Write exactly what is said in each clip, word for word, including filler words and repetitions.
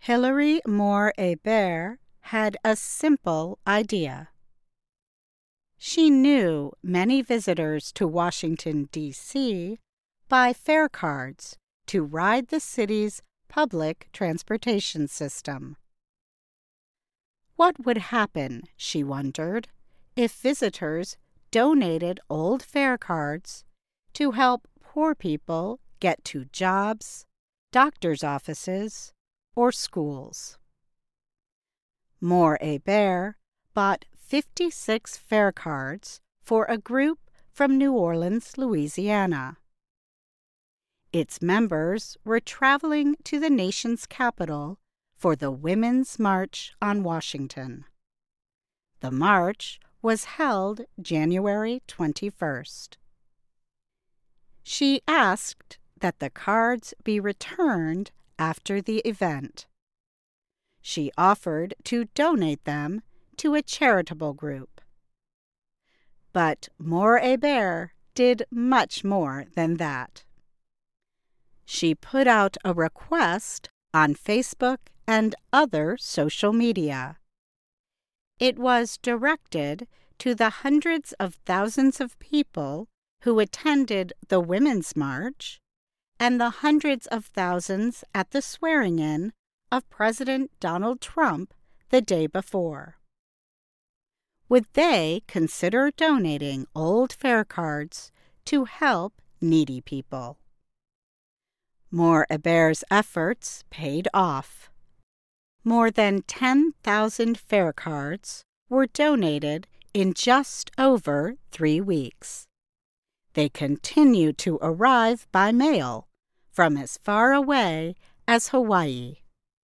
Hilary Moore Hebert had a simple idea. She knew many visitors to Washington, D C buy fare cards to ride the city's public transportation system. What would happen, she wondered, if visitors donated old fare cards to help poor people get to jobs, doctors' offices, or schools? Moore Hebert bought fifty-six fare cards for a group from New Orleans, Louisiana. Its members were traveling to the nation's capital for the Women's March on Washington. The march was held January twenty-first. She asked that the cards be returned after the event. She offered to donate them to a charitable group. But Moore Hebert did much more than that. She put out a request on Facebook and other social media. It was directed to the hundreds of thousands of people who attended the Women's March and the hundreds of thousands at the swearing-in of President Donald Trump the day before. Would they consider donating old fare cards to help needy people? Moore Hebert's efforts paid off. More than ten thousand fare cards were donated in just over three weeks. They continue to arrive by mail from as far away as Hawaii.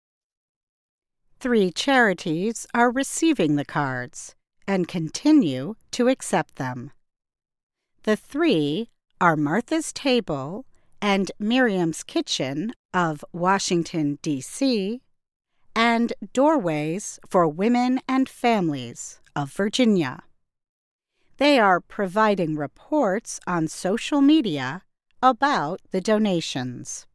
Three charities are receiving the cards and continue to accept them. The three are Martha's Table and Miriam's Kitchen of Washington, D C, and Doorways for Women and Families of Virginia. They are providing reports on social media about the donations.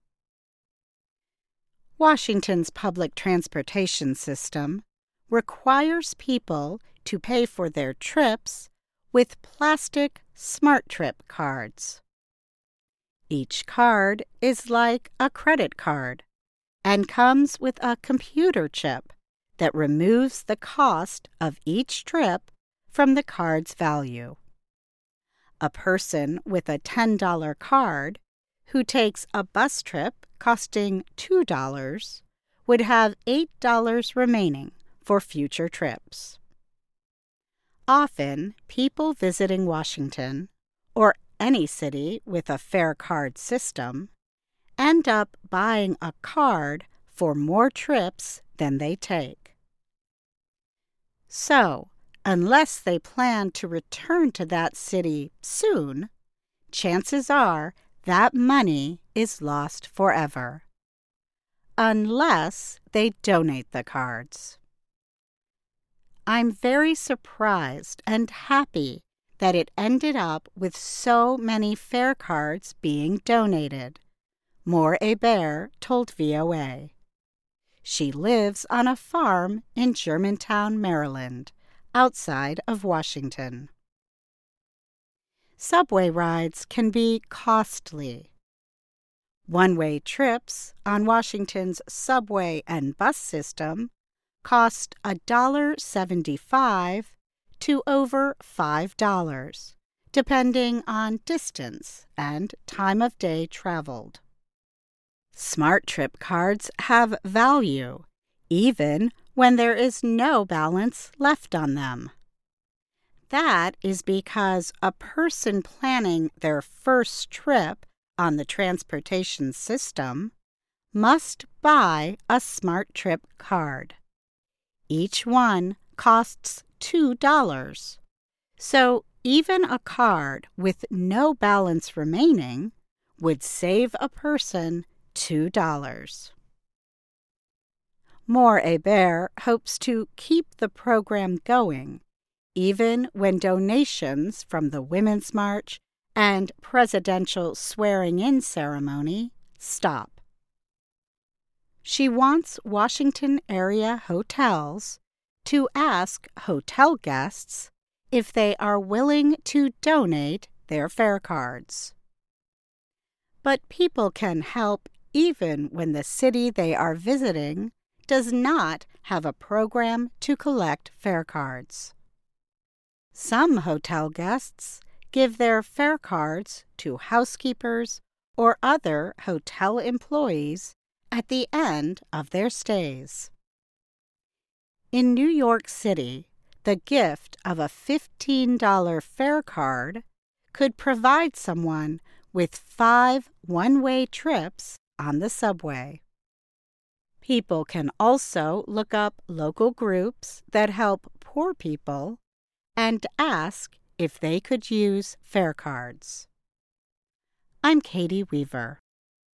Washington's public transportation system requires people to pay for their trips with plastic SmartTrip cards. Each card is like a credit card and comes with a computer chip that removes the cost of each trip from the card's value. A person with a ten dollar card who takes a bus trip costing two dollars would have eight dollars remaining for future trips. Often, people visiting Washington, or any city with a fare card system, end up buying a card for more trips than they take. So, unless they plan to return to that city soon, chances are that money is lost forever. Unless they donate the cards. I'm very surprised and happy that it ended up with so many fare cards being donated, Moore Hebert told V O A. She lives on a farm in Germantown, Maryland, outside of Washington. Subway rides can be costly. One-way trips on Washington's subway and bus system cost one dollar and seventy-five cents to over five dollars, depending on distance and time of day traveled. SmartTrip cards have value, even when there is no balance left on them. That is because a person planning their first trip on the transportation system must buy a SmartTrip card. Each one costs two dollars. So even a card with no balance remaining would save a person two dollars. Moore Hebert hopes to keep the program going, even when donations from the Women's March and presidential swearing-in ceremony stop. She wants Washington area hotels to ask hotel guests if they are willing to donate their fare cards. But people can help even when the city they are visiting does not have a program to collect fare cards. Some hotel guests give their fare cards to housekeepers or other hotel employees at the end of their stays. In New York City, the gift of a fifteen dollar fare card could provide someone with five one-way trips on the subway. People can also look up local groups that help poor people and ask if they could use fare cards. I'm Katie Weaver.